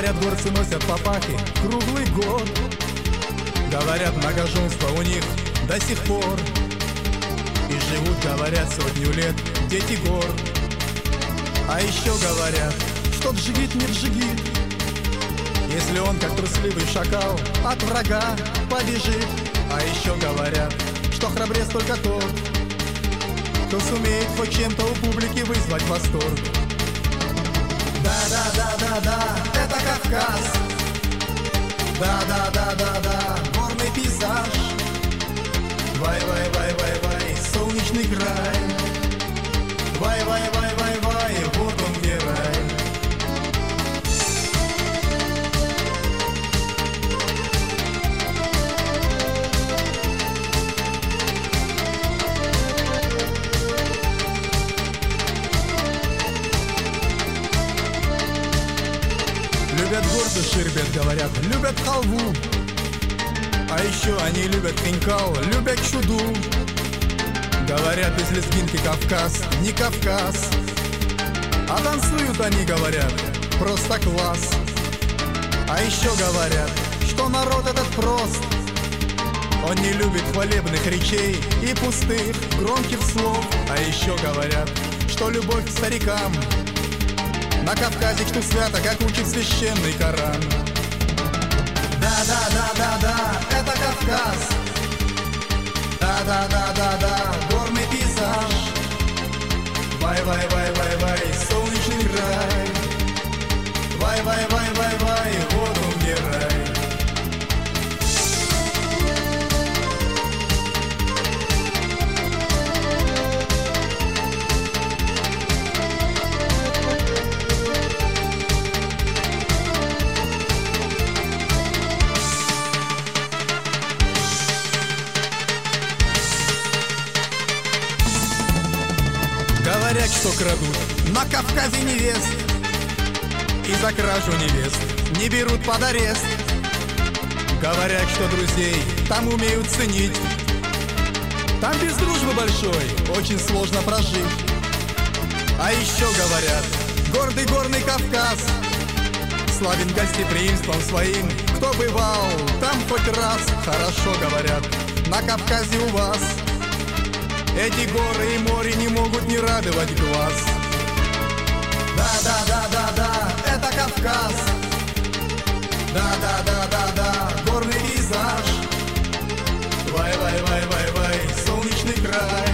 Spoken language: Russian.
Говорят, горцы носят папахи круглый год. Говорят, многоженство у них до сих пор. И живут, говорят, сотню лет дети гор. А еще говорят, что джигит не джигит, если он, как трусливый шакал, от врага побежит. А еще говорят, что храбрец только тот, кто сумеет хоть чем-то у публики вызвать восторг. Да-да-да-да-да, это Кавказ. Да-да-да-да-да, горный пейзаж. Вай-вай-вай-вай-вай, солнечный край. Вай-вай-вай-вай-вай, вот он где рай. Любят гордо, ребят, говорят, любят халву. А еще они любят хинкал, любят чуду. Говорят, без лезгинки Кавказ не Кавказ. А танцуют они, говорят, просто класс. А еще говорят, что народ этот прост. Он не любит хвалебных речей и пустых, громких слов. А еще говорят, что любовь к старикам на Кавказе что свято, как учит священный Коран. Да-да-да-да-да, это Кавказ. Да-да-да-да-да, горный пейзаж. Вай-вай-вай-вай-вай, солнечный край. Вай-вай-вай-вай-вай, вот он где рай. Говорят, что крадут на Кавказе невест, и за кражу невест не берут под арест. Говорят, что друзей там умеют ценить. Там без дружбы большой очень сложно прожить. А еще говорят, гордый горный Кавказ славен гостеприимством своим. Кто бывал там хоть раз, хорошо говорят, на Кавказе у вас эти горы и море не могут не радовать глаз. Да-да-да-да-да, это Кавказ. Да-да-да-да-да, горный пейзаж. Вай-вай-вай-вай-вай, солнечный край.